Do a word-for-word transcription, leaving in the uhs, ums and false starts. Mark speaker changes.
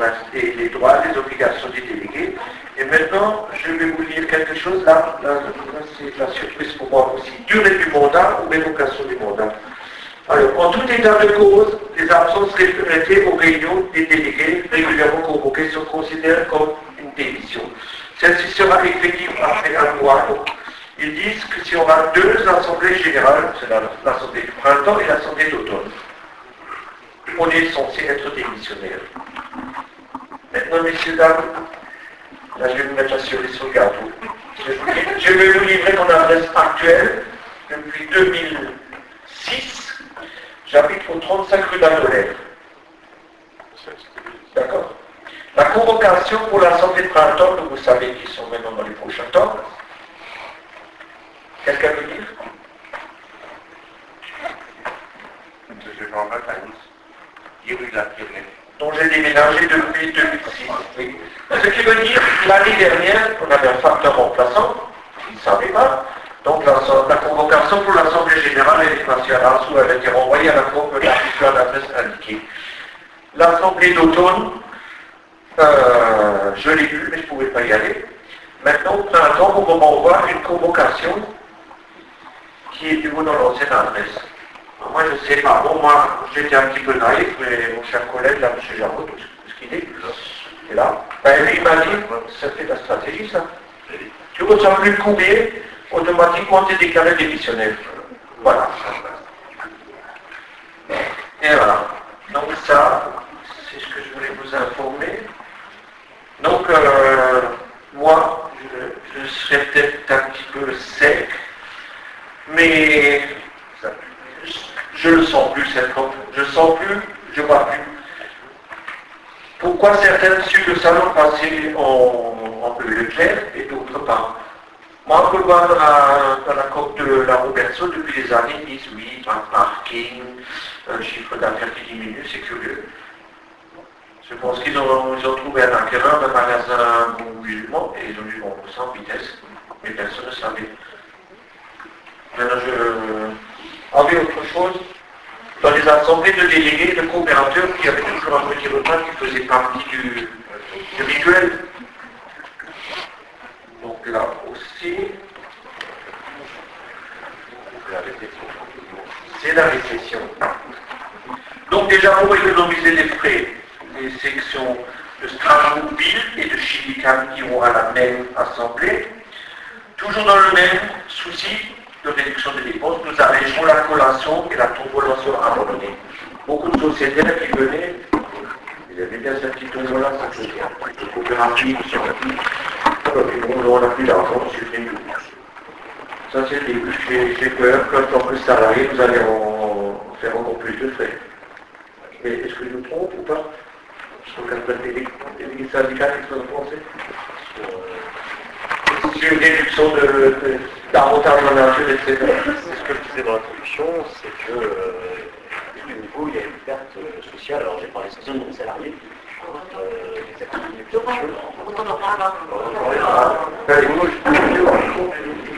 Speaker 1: et les droits, les obligations des délégués. Et maintenant, je vais vous lire quelque chose, là, là, là c'est la surprise pour moi aussi. Durée du mandat ou révocation du mandat. Alors, en tout état de cause, les absences répétées aux réunions des délégués régulièrement convoquées sont considérées comme une démission. Celle-ci sera effective après un mois. Donc, ils disent que s'il y aura deux assemblées générales, c'est l'assemblée du printemps et l'assemblée d'automne, on est censé être démissionnaire. Maintenant, messieurs, dames, là je vais vous mettre la cerise sur le gâteau. Je vais vous livrer mon adresse actuelle. Depuis deux mille six, j'habite au trente-cinq rue d'Angoulême. D'accord. La convocation pour l'assemblée de printemps, que vous savez qu'ils sont maintenant dans les prochains temps. Quelqu'un veut dire?
Speaker 2: Monsieur Jean Baptiste, rue de la Pyrénée.
Speaker 1: Dont j'ai déménagé depuis deux mille six. Oui. Ce qui veut dire que l'année dernière, on avait un facteur remplaçant, il ne savait pas. Donc la, la convocation pour l'Assemblée Générale et nationale sous elle a été renvoyée à la Cour de l'adresse indiquée. L'Assemblée d'automne, euh, je l'ai vue, mais je ne pouvais pas y aller. Maintenant, au printemps, on m'envoie une convocation qui est du coup dans l'ancienne adresse. Moi, je ne sais pas. Bon, moi, j'étais un petit peu naïf, mais mon cher collègue, là, M. Jarreau, tout ce qu'il est, il est là. Ben, lui, il m'a dit, ça fait de la stratégie, ça. Tu ne retiens plus le courrier, automatiquement, tu es déclaré démissionnaire. Voilà. Et voilà. Donc, ça, c'est ce que je voulais vous informer. Donc, euh, moi, je, je serais peut-être un petit peu sec, mais je ne le sens plus, cette robe. Je ne sens plus, je ne vois plus. Pourquoi certaines suivent le salon passer en, en bleu clair et d'autres pas? Moi, on peut voir dans la, dans la coque de la Robertson depuis des années, ils disent oui, un parking, un chiffre d'affaires qui diminue, c'est curieux. Je pense qu'ils ont, ils ont trouvé un acquéreur d'un magasin musulman et ils ont dû vendre ça en vitesse. Mais personne ne savait. Maintenant, je... Ah oui, autre chose, dans les assemblées de délégués, de coopérateurs qui avaient toujours un petit repas qui faisait partie du, du rituel. Donc là aussi, c'est la récession. Donc déjà pour économiser les frais, les sections de Strasbourg-Ville et de Chilican iront à la même assemblée. Toujours dans le même souci de réduction des dépenses, nous allégerons la collation et la tombola sur abandonnée. Beaucoup de sociétaires qui venaient, il y avait bien cette petite tombola, ça se fait, de coopérative, sur la vie. On n'a plus d'argent, on supprime tout. Ça c'est le début. J'ai peur qu'en tant que salarié, vous allez en faire encore plus de frais. Mais est-ce que je me trompe ou pas? Sur le délégué syndical, qu'est-ce que vous pensez? Sur une réduction d'avantages en nature, et cetera.
Speaker 3: C'est ce que je disais dans l'introduction, c'est que euh, à tout niveau, il y a une perte sociale. Alors j'ai parlé sociale de salariés, euh, des activités sociales.
Speaker 1: On en parle.